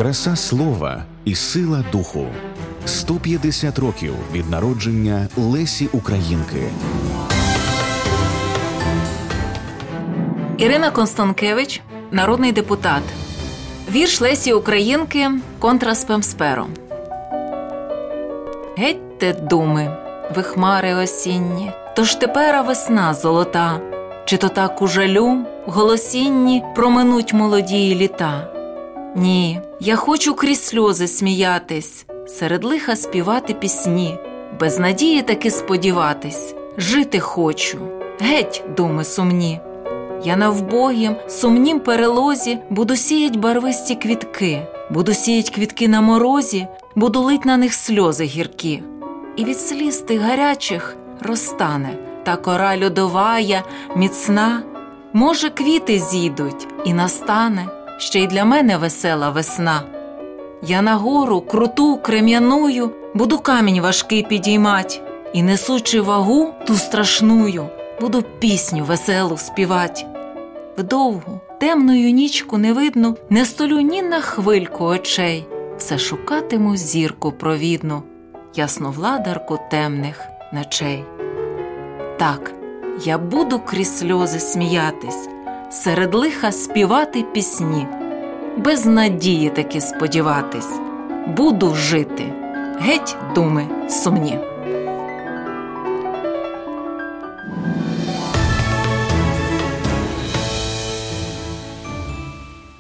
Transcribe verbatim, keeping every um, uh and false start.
Краса слова і сила духу. сто п'ятдесят років від народження Лесі Українки. Ірина Констанкевич, народний депутат. Вірш Лесі Українки «Контра спемсперо». Гетьте, думи, ви хмари осінні, то ж тепера весна золота, чи то так у жалю голосінні проминуть молоді літа. Ні, я хочу крізь сльози сміятись, серед лиха співати пісні, без надії таки сподіватись, жити хочу, геть, думи сумні. Я на вбогім, сумнім перелозі буду сіять барвисті квітки, буду сіять квітки на морозі, буду лить на них сльози гіркі. І від сліз тих гарячих розтане та кора льодовая, міцна. Може, квіти зійдуть, і настане ще й для мене весела весна. Я на гору круту, крем'яную, буду камінь важкий підіймать, і, несучи вагу ту страшную, буду пісню веселу співать. Вдовгу, темною нічку невидну, не столю ні на хвильку очей, все шукатиму зірку провідну, ясновладарку темних ночей. Так, я буду крізь сльози сміятись, серед лиха співати пісні, без надії таки сподіватись, буду жити, геть, думи, сумні.